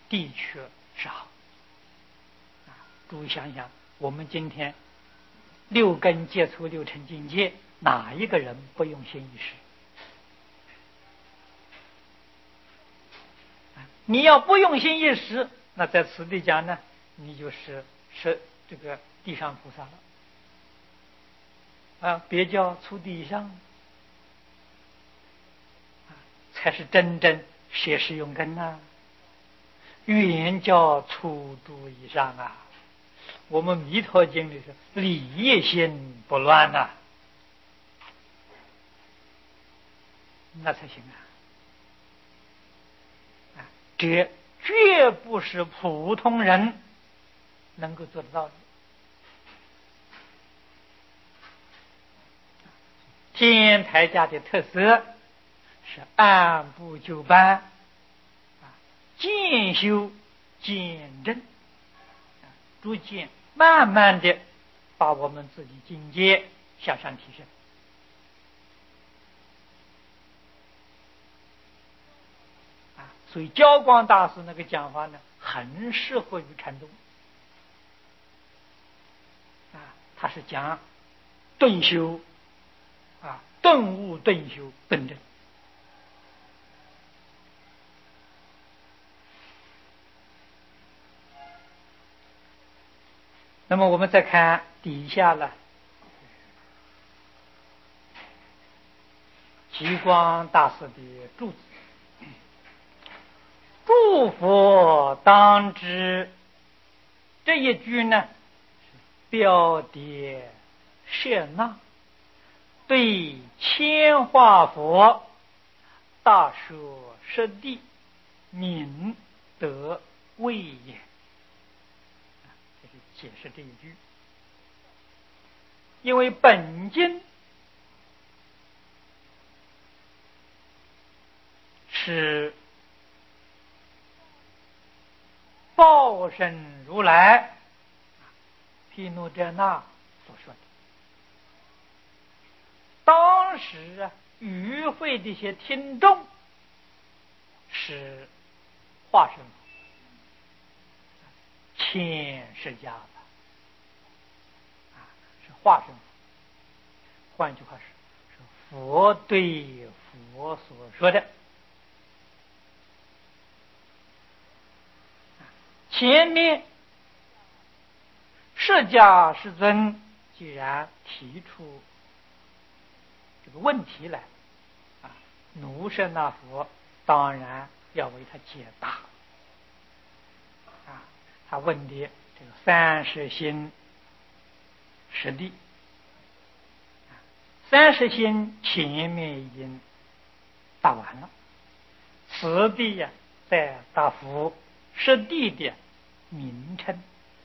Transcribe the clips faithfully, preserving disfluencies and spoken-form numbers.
的确是好。啊，诸位想想，我们今天六根接触六尘境界，哪一个人不用心一时？你要不用心一时，那在此地讲呢，你就是是这个地上菩萨了啊，别叫初地以上，才是真正学识用根呐、啊。原叫初度以上啊。我们弥陀经里说理业心不乱呐、啊，那才行啊。啊，这绝不是普通人能够做得到的。天台家的特色是按部就班，啊，渐修渐正，啊，逐渐慢慢的把我们自己境界向上提升。啊，所以教光大师那个讲法呢，很适合于禅宗。啊，他是讲顿修，啊，顿悟顿修顿正。那么我们再看底下了，极光大师的注子，诸佛当知，这一句呢，标点摄纳，对千化佛大说实地，明德位也。这是解释这一句。因为本经是报身如来毗卢遮那所说的。当时啊，与会的一些听众是化身千释迦的啊，是化身。换句话是，是佛对佛所说的。前面释迦世尊既然提出这个问题来，啊，奴舍那佛当然要为他解答。啊，他问的这个三十心实地，三十心前面已经答完了，此地呀、啊，在答复实地的名称，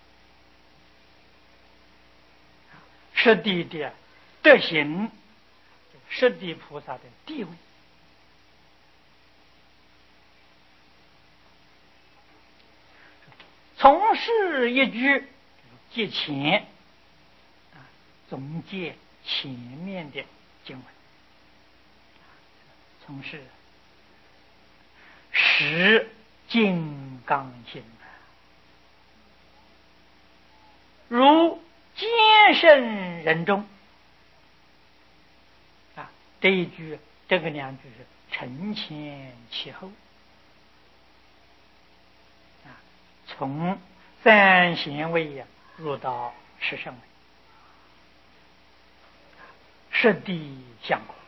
实地的德行，实地菩萨的地位。从是一句借前啊，总结前面的经文。从是实金刚心，如坚胜人中啊，这一句这个两句是承前启后啊，从三贤位呀、啊、入到十圣位，实地相果。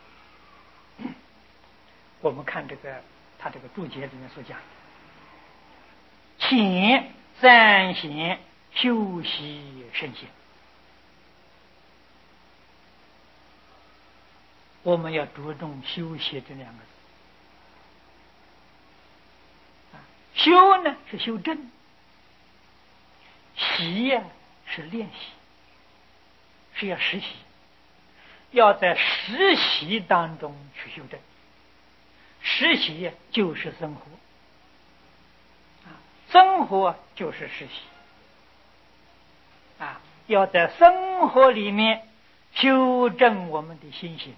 我们看这个他这个注解里面所讲，前三贤修习圣贤，我们要着重修习这两个字。修呢是修正，习呀、啊、是练习，是要实习，要在实习当中去修正。实习就是生活，生活就是实习啊！要在生活里面修正我们的心性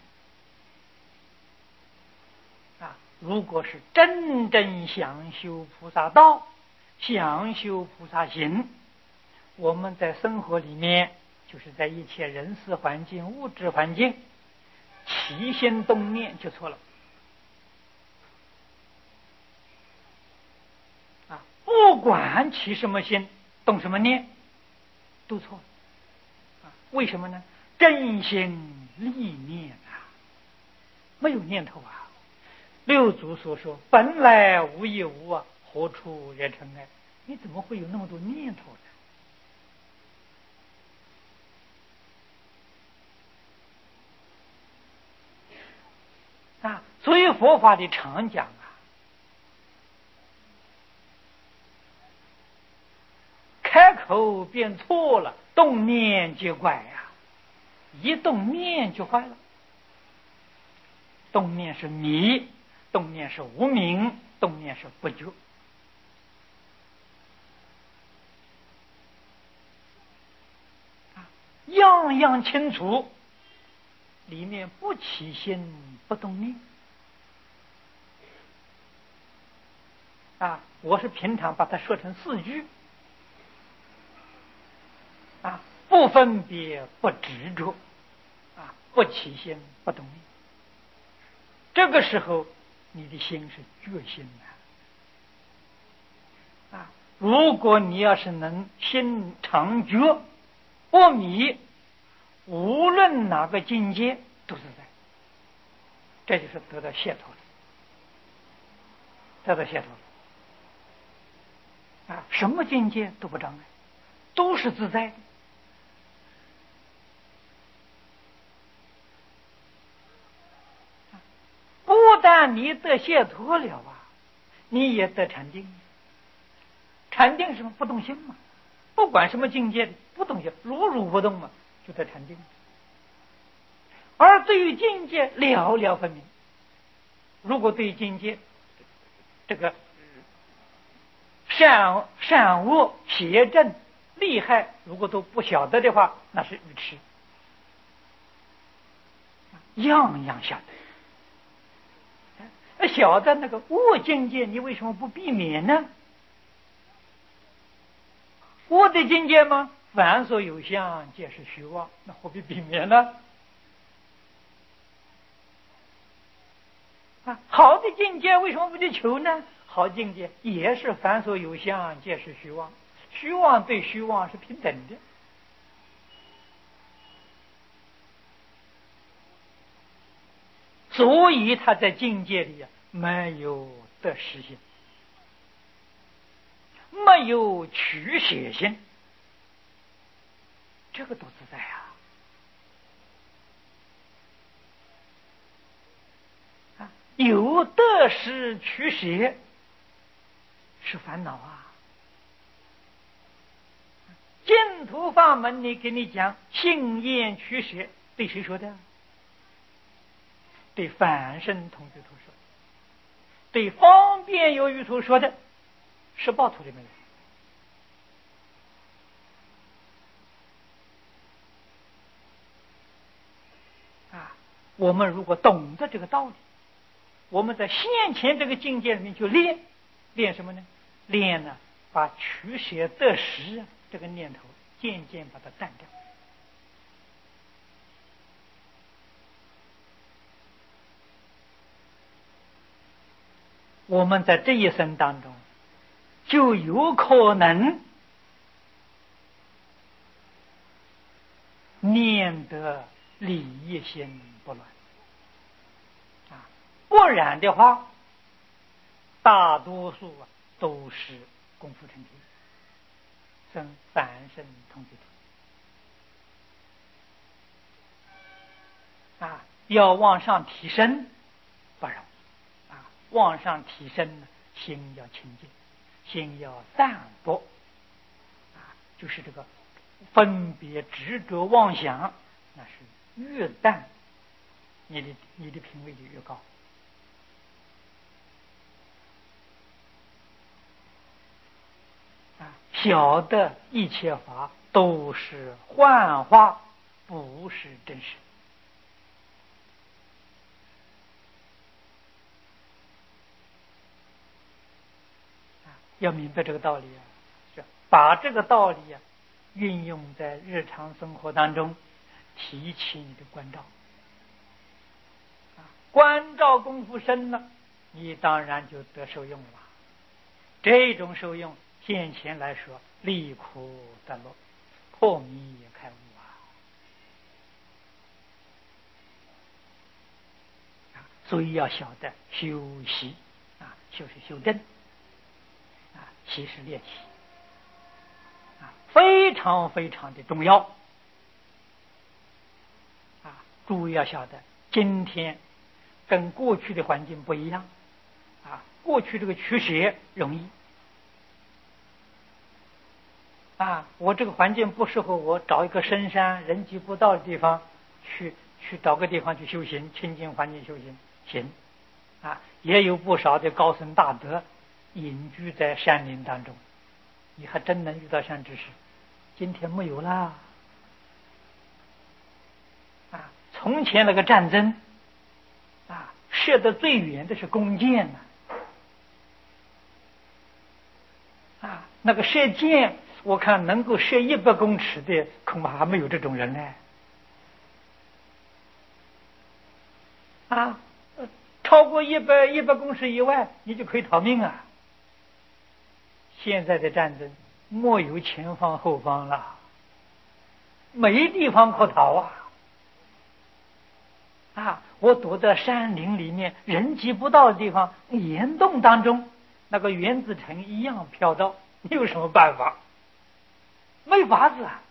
啊！如果是真正想修菩萨道， 想修菩萨行，我们在生活里面，就是在一切人事环境、物质环境，起心动念就错了啊！不管起什么心、动什么念，都错啊！为什么呢？真心立念啊，没有念头啊！六祖所说：“本来无一物啊，何处惹尘埃？”你怎么会有那么多念头呢？啊，所以佛法的常讲啊，开口便错了，动念就怪呀、啊，一动念就坏了。动念是迷，动念是无明，动念是不觉。样样清楚，里面不起心不动念啊！我是平常把它说成四句啊，不分别，不执着啊，不起心不动念。这个时候，你的心是觉心的啊！如果你要是能心常觉，不迷，无论哪个境界都是在，这就是得到解脱了，得到解脱了啊！什么境界都不障碍，都是自在的。不但你得解脱了啊，你也得禅定。禅定是什么？不动心嘛，不管什么境界的不动心，如如不动嘛，就得禅定。而对于境界了了分明，如果对于境界这个善善恶邪正利害，如果都不晓得的话，那是愚痴。样样晓得，晓得那个恶境界，你为什么不避免呢？恶的境界吗？凡所有相，皆是虚妄，那何必避免呢？啊，好的境界为什么不去求呢？好境界也是凡所有相，皆是虚妄，虚妄对虚妄是平等的。所以他在境界里啊，没有得失心，没有取舍心，这个多自在啊！啊，有得失取舍是烦恼啊！净土法门里给你讲信愿取舍，对谁说的？对凡圣同居土说，对方便有余土说的，十报图里面有啊。我们如果懂得这个道理，我们在现前这个境界里面就练练什么呢？练呢，把取舍得失这个念头渐渐把它淡掉。我们在这一生当中，就有可能念得理一心不乱啊，不然的话，大多数啊都是功夫成片，生凡圣同居土啊，要往上提升不容易啊，往上提升呢，心要清净，心要淡薄啊，就是这个分别执着妄想，那是越淡，你的你的品位就越高啊！晓得一切法都是幻化，不是真实啊！ 要明白这个道理啊，是把这个道理啊运用在日常生活当中，提起你的关照。啊，关照功夫深了，你当然就得受用了。这种受用，现前来说，离苦得乐，破迷开悟啊！所以要晓得修习啊，修是修正啊，习是练习啊，非常非常的重要啊！注意要晓得，今天跟过去的环境不一样啊，过去这个取舍容易啊，我这个环境不适合我，找一个深山人迹不到的地方去，去找个地方去修行，清净环境修行行啊。也有不少的高僧大德隐居在山林当中，你还真能遇到善知识。今天没有啦啊！从前那个战争啊，射得最远的是弓箭呐啊, 啊，那个射箭。我看能够射一百公尺的，恐怕还没有这种人呢。啊，超过一百一百公尺以外，你就可以逃命啊。现在的战争没有前方后方了，没地方可逃啊！啊，我躲在山林里面，人迹不到的地方，岩洞当中，那个原子尘一样飘到，你有什么办法？没法子啊！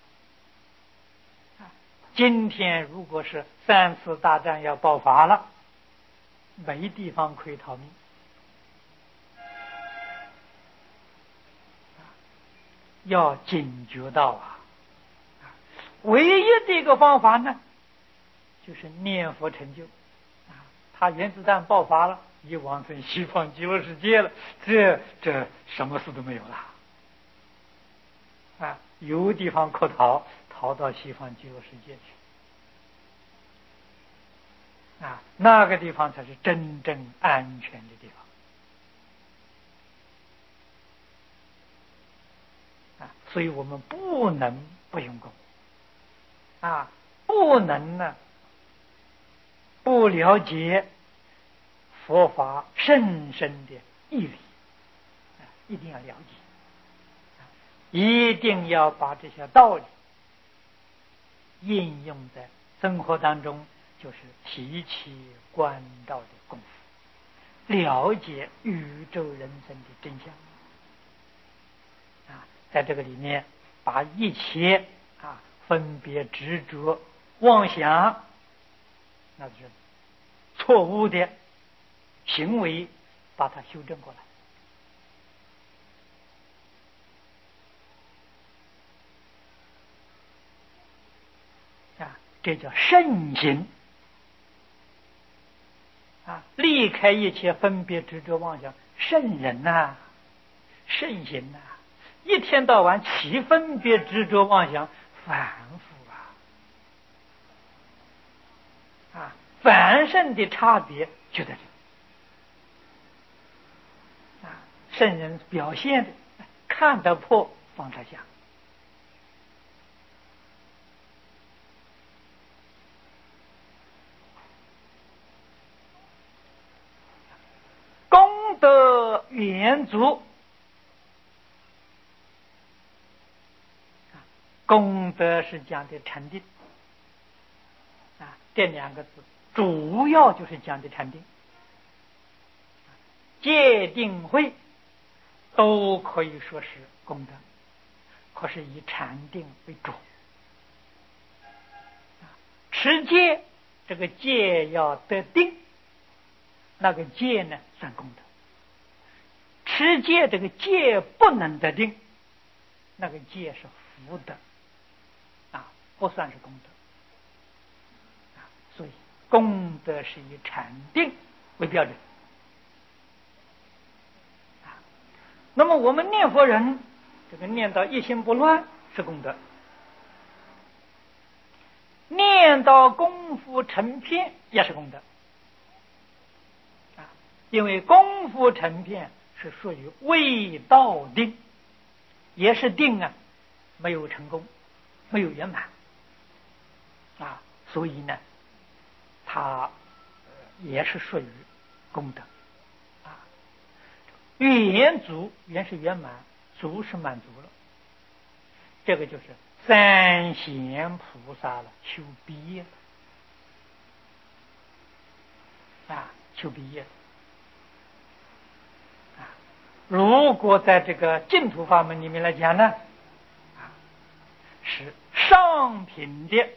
今天如果是三次大战要爆发了，没地方可以逃命，要警觉到啊！唯一的一个方法呢，就是念佛成就啊！他原子弹爆发了，你往生西方极乐世界了，这这什么事都没有了。啊，有地方可逃，逃到西方极乐世界去。啊，那个地方才是真正安全的地方。啊，所以我们不能不用功。啊，不能呢，不了解佛法深深的义理。啊，一定要了解。一定要把这些道理应用在生活当中，就是提起关照的功夫，了解宇宙人生的真相啊，在这个里面把一切啊分别执着妄想，那就是错误的行为，把它修正过来。啊，这叫圣行啊！离开一切分别执着妄想，圣人呐、啊，圣行呐、啊，一天到晚起分别执着妄想，反复啊！啊，凡圣的差别就在这啊！圣人表现的看得破，放得下。功德圆足，功德是讲的禅定啊，这两个字主要就是讲的禅定，戒定慧都可以说是功德，可是以禅定为主。持戒，这个戒要得定，那个戒呢算功德；持戒这个戒不能得定，那个戒是福德啊，不算是功德啊。所以功德是以禅定为标准啊。那么我们念佛人，这个念到一心不乱是功德，念到功夫成片也是功德啊，因为功夫成片是属于未到定，也是定啊，没有成功，没有圆满啊，所以呢，它也是属于功德啊。圆足原是圆满，足是满足了，这个就是三贤菩萨了，求毕业啊，求毕业啊。如果在这个净土法门里面来讲呢，啊，是上品的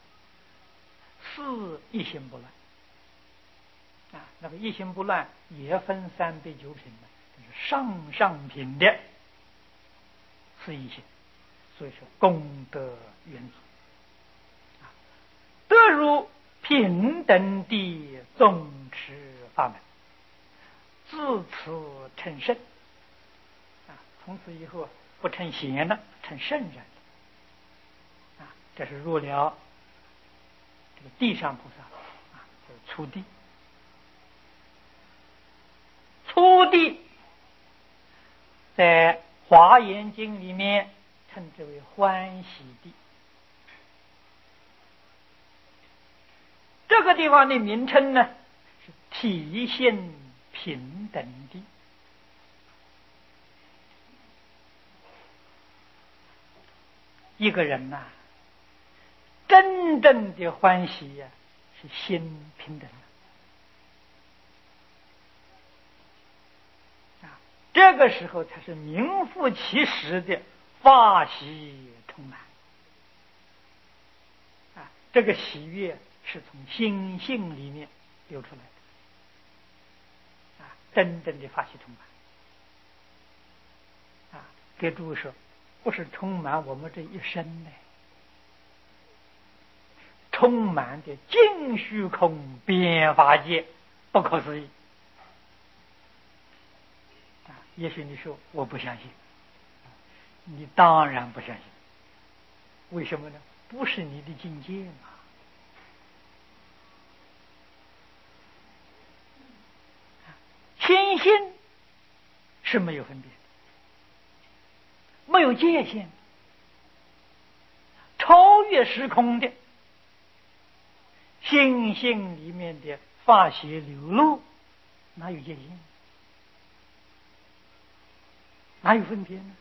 四一心不乱啊，那个一心不乱也分三倍九品的，就是上上品的四一心，所以说功德圆足啊，得入平等的宗持法门，自此成圣啊，从此以后不成贤了，成圣人了啊，这是入了这个地上菩萨啊，就是初地。初地在华严经里面称之为欢喜地，这个地方的名称呢是体现平等地。一个人呐、啊，真正的欢喜呀、啊，是心平等的。这个时候才是名副其实的法喜充满啊！这个喜悦是从心性里面流出来的啊，真正的法喜充满啊！给诸位说，不是充满我们这一生呢，充满的尽虚空遍法界，不可思议。也许你说我不相信，你当然不相信，为什么呢？不是你的境界嘛。心性是没有分别，没有界限，超越时空的，心性里面的法喜流露，哪有界限？哪有分别呢？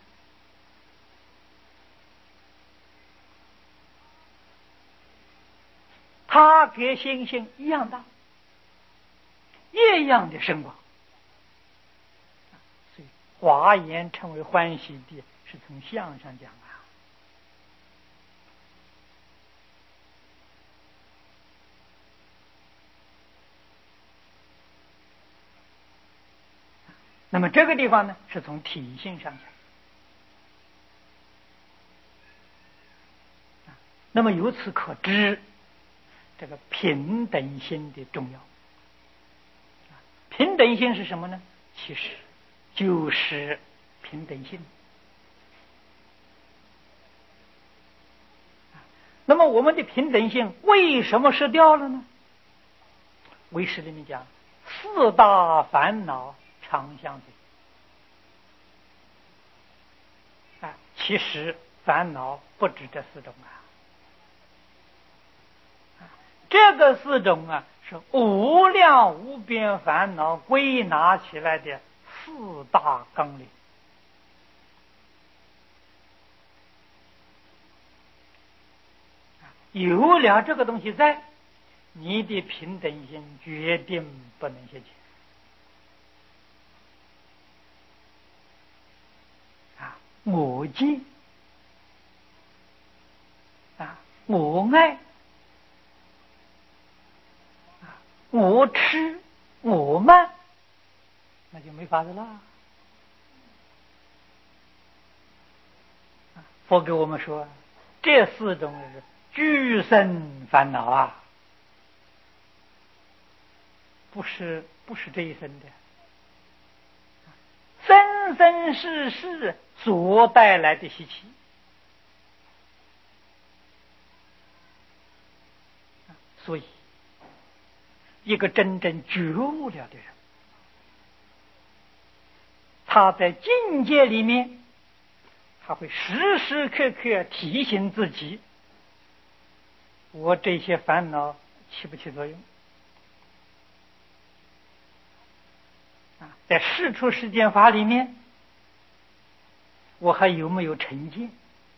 它跟心性一样大，一样的深广，所以华严称为欢喜地，是从相上讲啊。那么这个地方呢，是从体性上讲。那么由此可知，这个平等心的重要。平等心是什么呢？其实就是平等性。那么我们的平等性为什么失掉了呢？唯识里面讲，四大烦恼常相随。啊，其实烦恼不止这四种啊。这个四种啊，是无量无边烦恼归纳起来的四大纲领。有了这个东西在，你的平等心决定不能现前啊！我见啊，我爱。我吃我慢，那就没法子了。佛给我们说，这四种是俱生烦恼啊，不是不是这一生的，生生世世所带来的习气。所以，一个真正觉悟了的人， 他在境界里面，他会时时刻刻提醒自己，我这些烦恼起不起作用啊？在世出世间法里面，我还有没有成见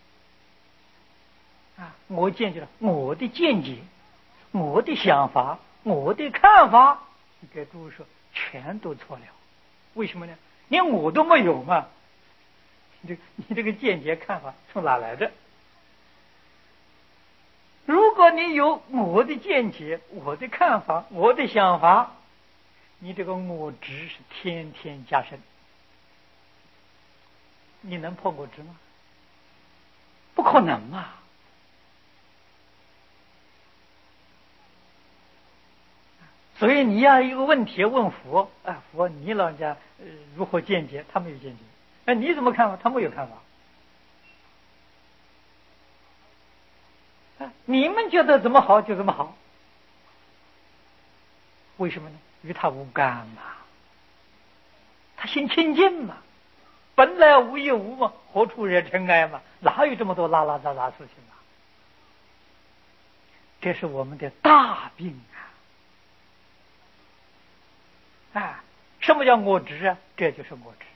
啊？我见解了我的见解，我的想法，我的看法，你给诸位说，全都错了。为什么呢？连我都没有嘛！你这你这个见解看法从哪来的？如果你有我的见解、我的看法、我的想法，你这个我执是天天加深。你能破我执吗？不可能嘛！所以你要一个问题问佛啊，佛你老人家、呃、如何见解？他没有见解。哎，你怎么看法？他没有看法。啊，你们觉得怎么好就怎么好。为什么呢？与他无干嘛，他心清净嘛，本来无一物嘛，何处惹尘埃嘛，哪有这么多拉拉杂杂事情啊？这是我们的大病啊！啊，什么叫我执啊？这就是我执。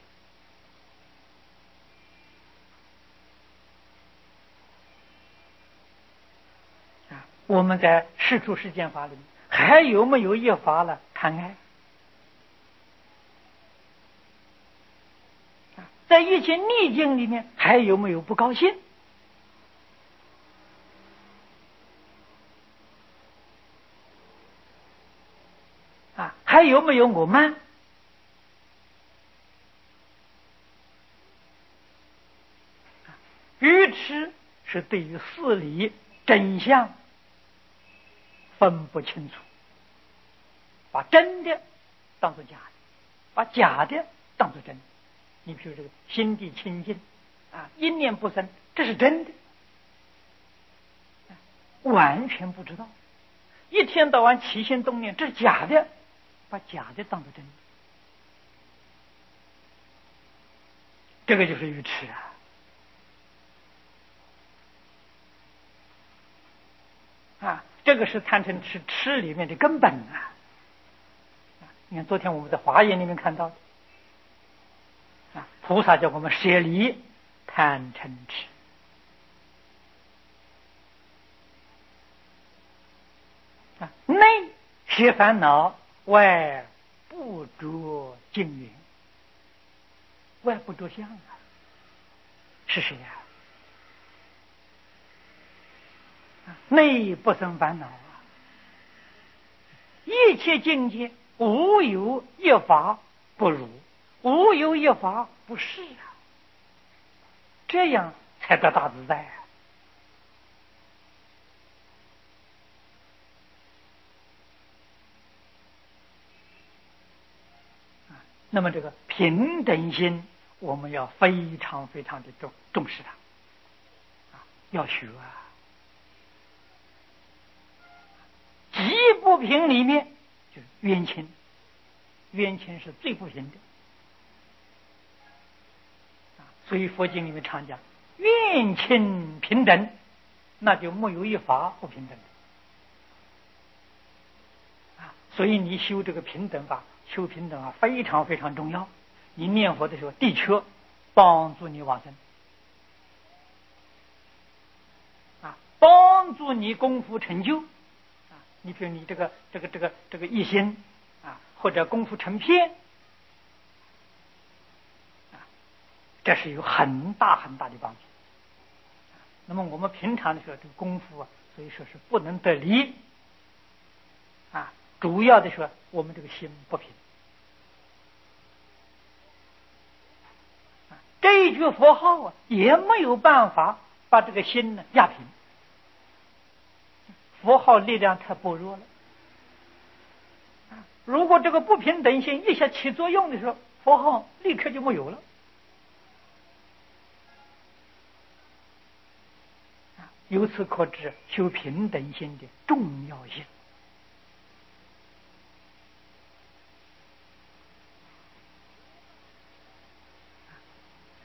啊，我们在世出世间法里面，还有没有一法了？贪爱。在一切逆境里面，还有没有不高兴？啊，还有没有我慢？愚痴是对于事理真相分不清楚，把真的当作假的，把假的当作真的。你比如这个心地清净啊，一念不生，这是真的，完全不知道。一天到晚起心动念，这是假的，把假的当作真的，这个就是愚痴啊！啊，这个是贪嗔痴痴里面的根本啊！你看，昨天我们在华严里面看到的啊，菩萨叫我们舍离贪嗔痴。啊，内是烦恼，外不着境缘，外不着相啊，是谁呀、啊？内不生烦恼啊，一切境界无有一法不如，无有一法不是啊，这样才得大自在啊！那么这个平等心，我们要非常非常的重重视它，啊，要学啊。极不平里面就是冤亲，冤亲是最不平的，啊，所以佛经里面常讲冤亲平等，那就没有一法不平等的，啊，所以你修这个平等法。修平等啊，非常非常重要。你念佛的时候，的确帮助你往生啊，帮助你功夫成就啊。你比如你这个这个这个这个一心啊，或者功夫成片啊，这是有很大很大的帮助。那么我们平常的时候，这个功夫啊，所以说是不能得力啊。主要的说，我们这个心不平。这一句佛号啊，也没有办法把这个心呢压平。佛号力量太薄弱了。如果这个不平等心一下起作用的时候，佛号立刻就没有了。由此可知修平等心的重要性。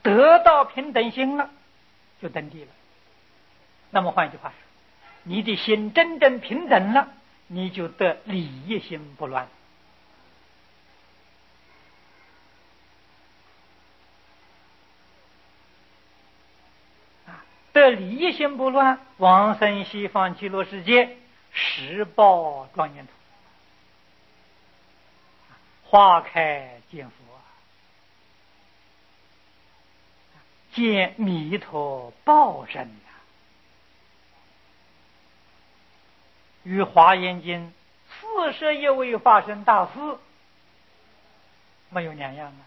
得到平等心了，就登地了。那么换一句话说，你的心真正平等了，你就得理一心不乱。啊，得理一心不乱，往生西方极乐世界，十报庄严土，花开见佛，见弥陀报身啊，与华严经四十一位法身大师没有两样啊。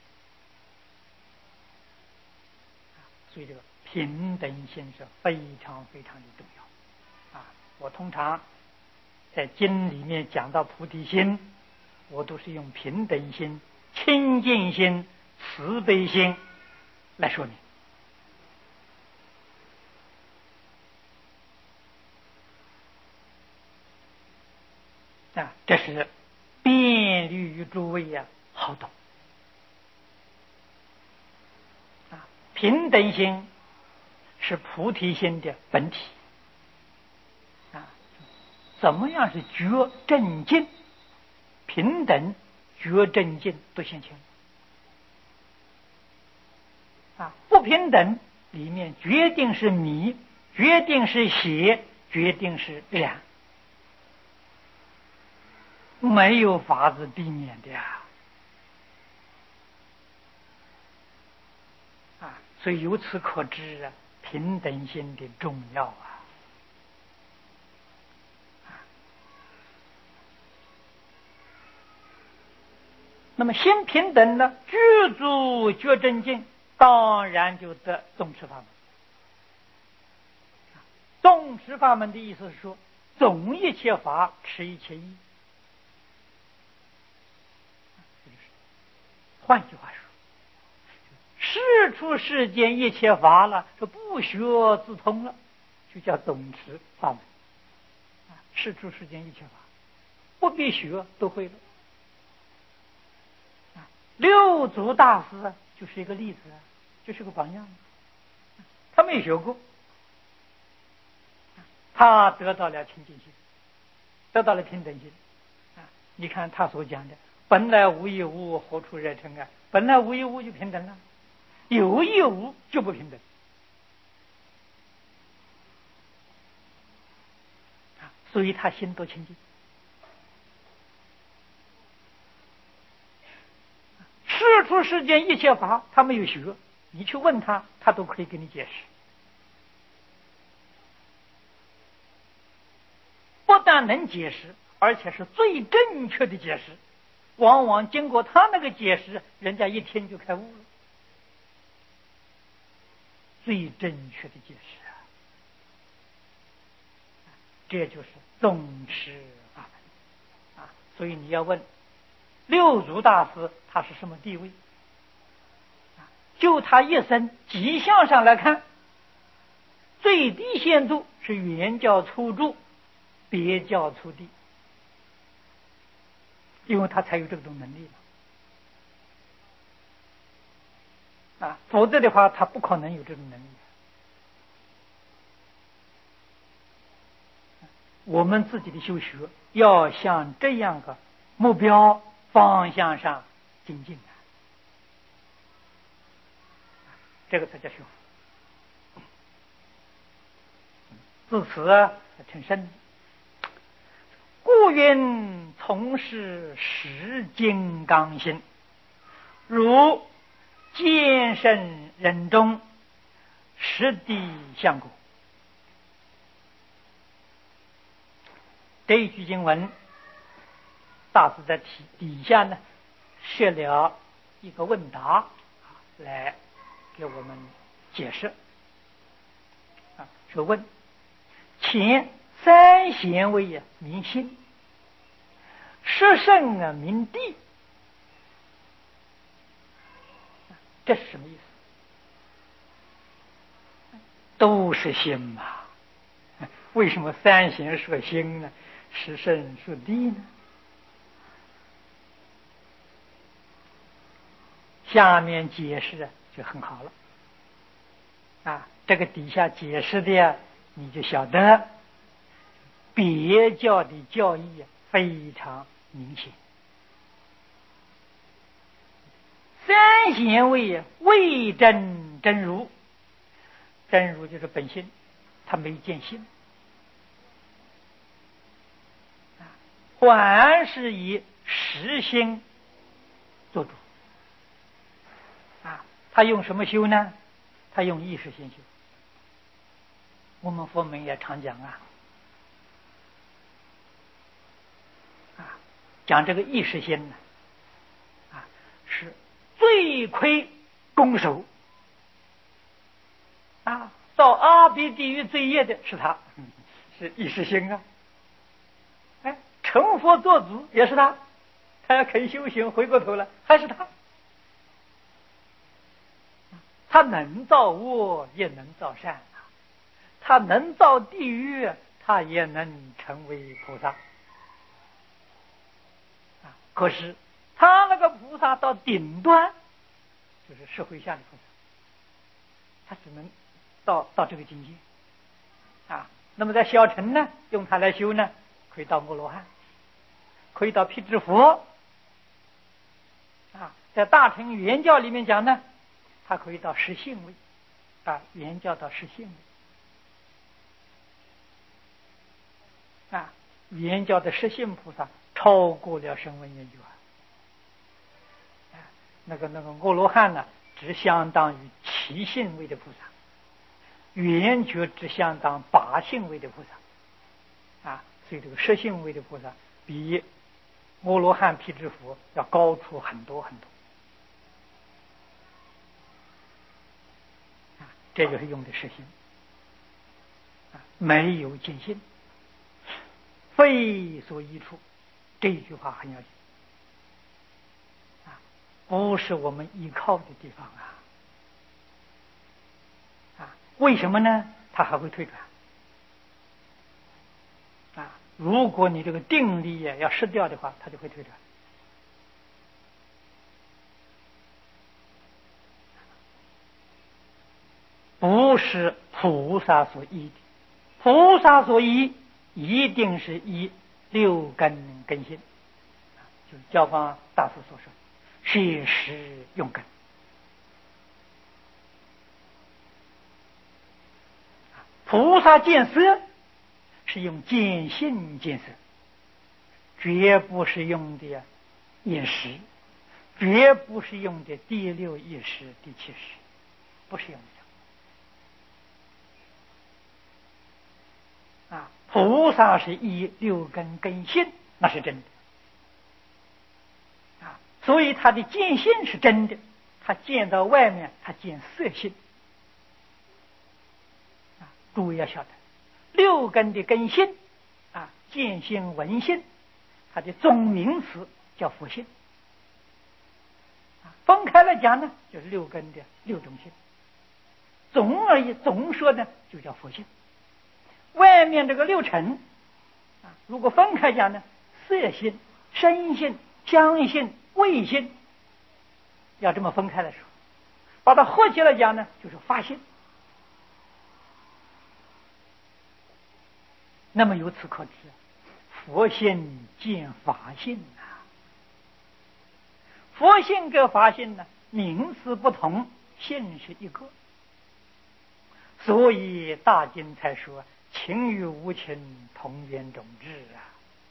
所以这个平等心是非常非常的重要啊！我通常在经里面讲到菩提心，我都是用平等心、清净心、慈悲心来说明啊，这是便利于诸位呀、啊、好懂啊。平等心是菩提心的本体啊。怎么样是觉正净？平等、觉正净都现前啊。不平等里面决定是迷，决定是邪，决定是染，没有法子避免的呀！啊，所以由此可知啊，平等心的重要啊！那么心平等呢，具足觉正净，当然就得总持法门。总持法门的意思是说，总一切法，持一切义。换句话说，事出世间一切法了，说不学自通了，就叫总持法门。事出世间一切法，不必学都会了。六祖大师啊，就是一个例子啊，就是个榜样。他没学过，他得到了清净心，得到了平等心啊！你看他所讲的，本来无一物，何处惹尘埃？本来无一物就平等了，有一物就不平等啊！所以他心多清净。事出世间一切法，他没有学，你去问他，他都可以给你解释。不但能解释，而且是最正确的解释。往往经过他那个解释，人家一听就开悟了。最正确的解释啊，这就是总持法门啊。所以你要问六祖大师他是什么地位？就他一生迹象上来看，最低限度是原教初住，别教初地，因为他才有这种能力嘛啊，否则的话他不可能有这种能力。我们自己的修学要向这样个目标方向上精进的，这个才叫修。自此啊，成圣。故云从事实金刚心，如见圣人中，实地相果。这一句经文，大师在题底下呢设了一个问答，来给我们解释。啊，说问：前三贤位啊，明心；十圣啊，明地。这是什么意思？都是心嘛。为什么三贤说心呢？十圣说地呢？下面解释啊， 就很好了。啊，这个底下解释的呀，你就晓得别教的教义非常明显。三贤位未真真如，真如就是本心，他没见性，还是以实心做主。啊，他用什么修呢？他用意识心修。我们佛门也常讲啊，啊，讲这个意识心呢，啊，是罪魁弓手。啊，造阿鼻地狱罪业的是他，是意识心啊。哎，成佛做主也是他，他要肯修行，回过头来还是他。他能造恶，也能造善啊；他能造地狱，他也能成为菩萨。啊，可是他那个菩萨到顶端，就是社会下的菩萨，他只能到到这个境界。啊，那么在小乘呢，用它来修呢，可以到阿罗汉，可以到辟支佛。啊，在大乘原教里面讲呢，它可以到实性位。啊，原教到实性位。啊，原教的实性菩萨超过了声闻缘觉啊。啊，那个那个阿罗汉呢，只相当于七性位的菩萨，缘觉只相当八性位的菩萨。啊，所以这个实性位的菩萨比阿罗汉辟支佛要高出很多很多。啊，这就是用的实性。啊，没有见性，非所依处，这句话很要紧。啊，不是我们依靠的地方啊。啊，为什么呢？它还会退转。啊，如果你这个定力呀要失掉的话，它就会退转。不是菩萨所依的，菩萨所依一定是依六根根性，就是教方大师所说，切实用根。菩萨见色是用见性见色，绝不是用的眼识，绝不是用的第六意识、第七识，不是用的。啊，菩萨是依六根根性，那是真的。啊，所以他的见性是真的，他见到外面，他见色性。啊，诸位要晓得，六根的根性，啊，见性闻性，它的总名词叫佛性。啊，分开来讲呢，就是六根的六种性。总而言总说呢，就叫佛性。外面这个六尘啊，如果分开讲呢，色性、声性、香性、味性，要这么分开来说，把它合起来讲呢，就是法性。那么由此可知，佛性见法性啊，佛性跟法性呢，名词不同，性是一个，所以大经才说情与无情同源种质啊，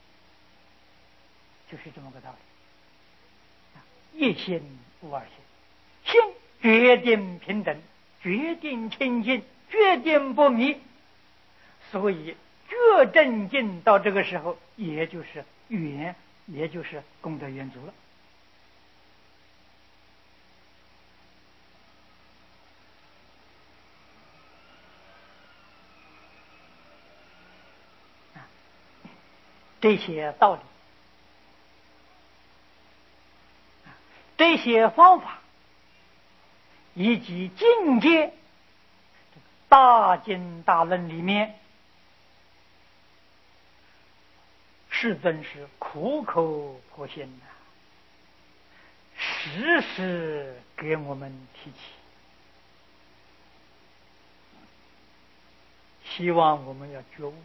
就是这么个道理。一心无二心，心决定平等，决定清净，决定不迷。所以觉正境到这个时候，也就是缘，也就是功德圆足了。这些道理，这些方法，以及境界，大经大论里面，世尊是苦口婆心的，时时给我们提起。 希望我们要觉悟，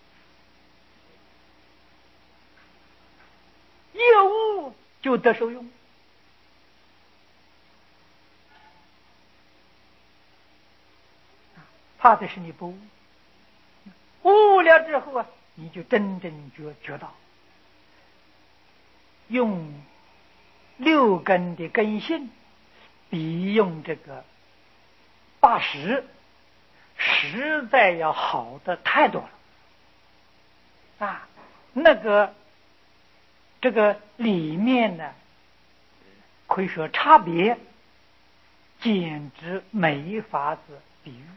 一悟就得受用。怕的是你不悟，悟了之后啊，你就真正觉觉到，用六根的根性比用这个八识实在要好的太多了啊！那个这个里面呢，可以说差别简直没法子比喻。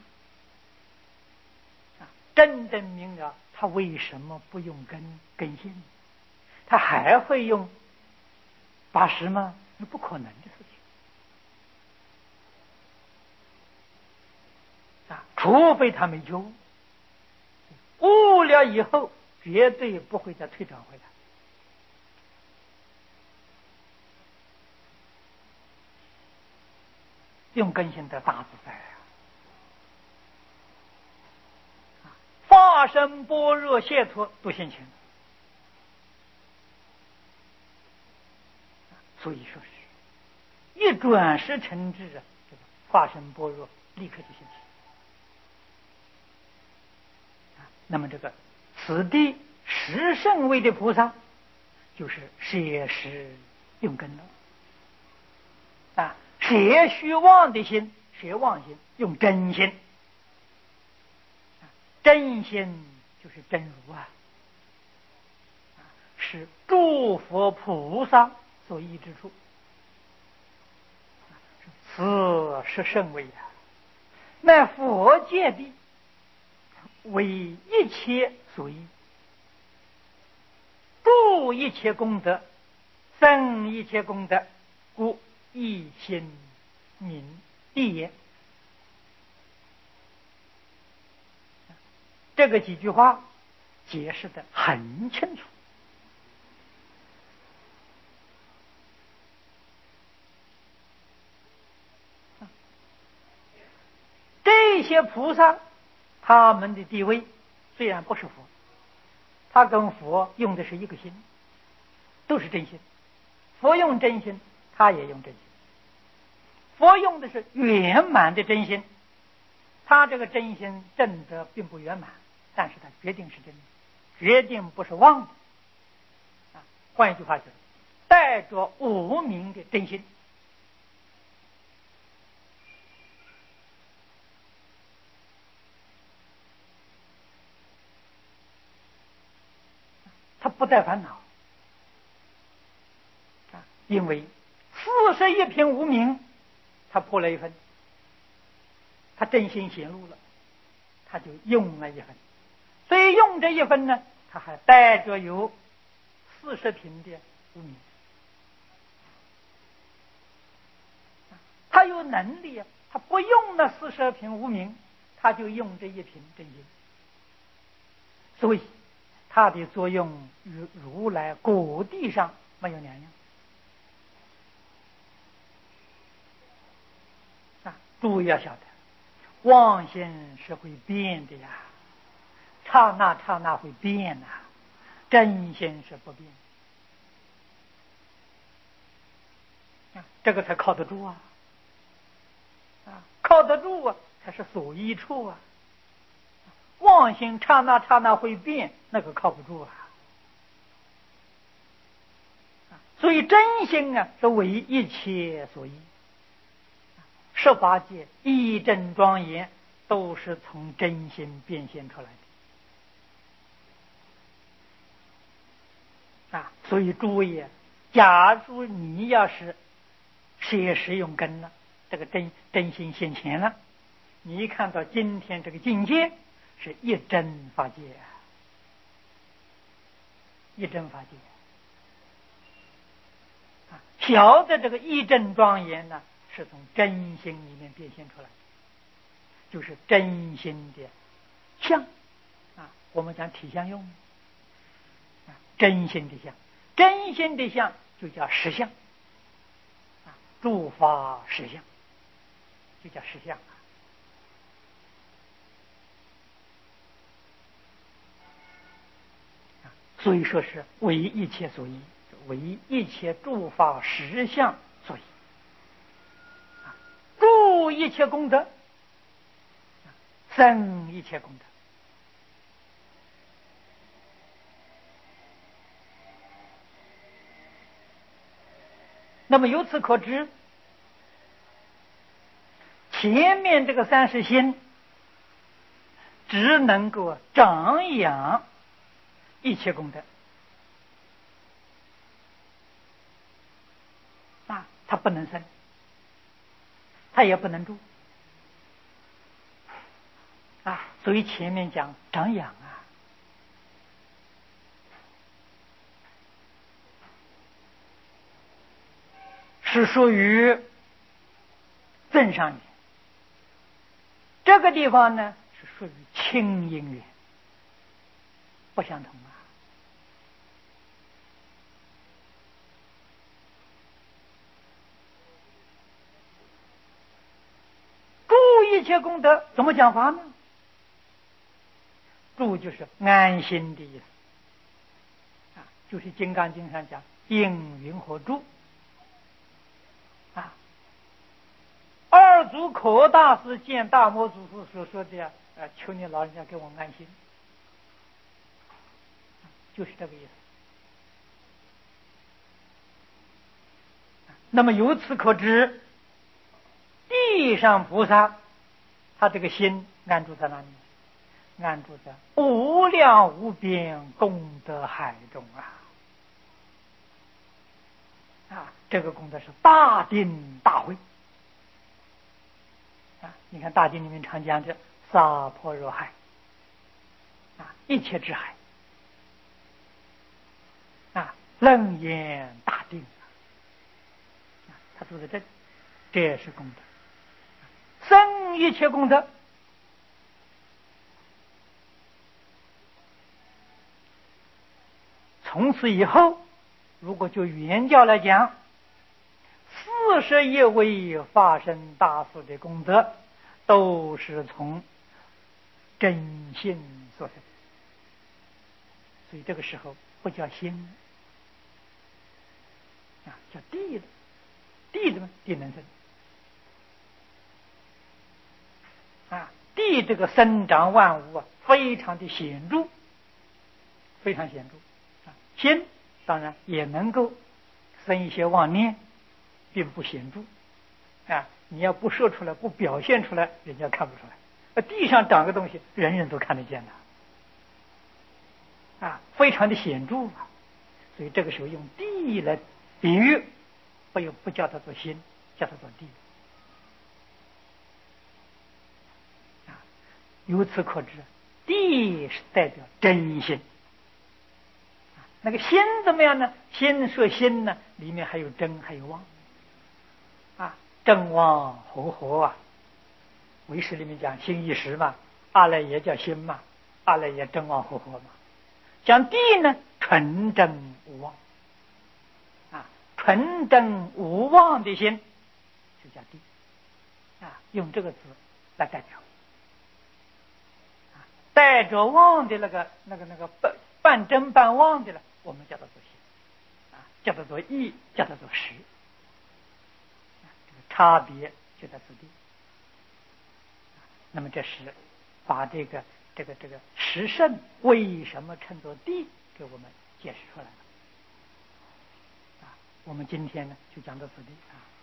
真正明了他为什么不用根根性，他还会用八识吗？那不可能的事情啊！除非他没觉悟，悟了以后绝对不会再退转回来。用根性的大自在啊！法身般若解脱都现前，所以说是一转识成智啊，这个法身般若立刻就现前。那么这个此地十圣位的菩萨，就是摄实用根了啊！摄虚妄的心，摄妄心用真心，真心就是真如啊，是诸佛菩萨所依之处，此是圣位啊！那佛界的为一切所依，助一切功德，生一切功德，故一心明地也。这个几句话解释得很清楚。这些菩萨他们的地位虽然不是佛，他跟佛用的是一个心，都是真心。佛用真心，他也用真心。佛用的是圆满的真心，他这个真心证得并不圆满，但是他决定是真的，决定不是妄的啊。换一句话就是带着无明的真心。他不带烦恼啊，因为四十一品无明，他破了一分，他真心显露了，他就用了一分，所以用这一分呢，他还带着有四十品的无明，他有能力啊，他不用那四十品无明，他就用这一品真心，所以它的作用与如来果地上没有两样啊！注意要晓得，妄心是会变的呀，刹那刹那会变呐、啊，真心是不变啊，这个才靠得住啊！啊，靠得住啊，才是所依处啊！妄心刹那刹那会变，那个靠不住啊！所以真心啊，是为一切所依。十法界一真庄严，都是从真心变现出来的啊！所以诸位，假如你要是摄实用根了，这个真真心现前了，你看到今天这个境界是一真法界啊，一真法界啊！晓得这个一真庄严呢，是从真心里面变现出来的，就是真心的相啊。我们讲体相用啊，真心的相，真心的相就叫实相啊，诸法实相就叫实相啊。 所以说是为一切所依，为一切诸法实相所依，故一切功德生一切功德。那么由此可知，前面这个三十心只能够长养一切功德啊，它不能生，它也不能住啊，所以前面讲长养啊，是属于正上缘，这个地方呢是属于清音缘，不相同啊。故一切功德怎么讲法呢？住就是安心的意思啊，就是《金刚经》上讲应云何住啊。二祖可大师见大摩祖师所说的呀，呃，求你老人家给我安心，就是这个意思。那么由此可知，地上菩萨他这个心安住在哪里？安住在无量无边功德海中啊！啊，这个功德是大定大慧啊！你看大经里面常讲的萨婆若海啊，一切之海啊，楞严大定啊，他住在这里，这也是功德，生一切功德。从此以后，如果就原教来讲，四十一位发生大事的功德，都是从真心所生，所以这个时候不叫心啊，叫地了。地怎么地能生啊？地这个生长万物啊，非常的显著，非常显著。心当然也能够生一些妄念，并不显著啊！你要不说出来，不表现出来，人家看不出来。地上长个东西，人人都看得见的啊，非常的显著啊！所以这个时候用地来比喻，不又不叫它做心，叫它做地啊。由此可知，地是代表真心。那个心怎么样呢？心说心呢，里面还有真，还有妄啊，真妄合合啊。唯识里面讲心一时嘛，阿赖耶叫心嘛，阿赖耶真妄合合嘛。讲地呢，纯真无妄啊，纯真无妄的心就叫地啊，用这个字来代表啊，带着妄的那个那个那个半半真半妄的了，我们叫它做心啊，叫它做意，叫它做实啊，这个差别就在此地。那么这是把这个这个这个实圣为什么称作地给我们解释出来了啊。我们今天呢就讲到此地啊。